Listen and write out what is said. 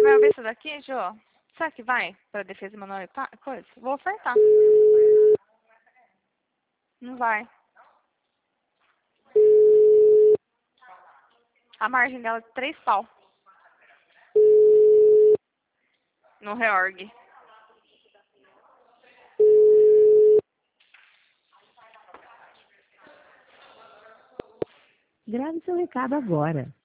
Vai ver isso daqui, Jô? Será que vai pra defesa manual e coisa? Vou ofertar. Não vai. A margem dela é 3 pau. No reorg. Grave seu recado agora.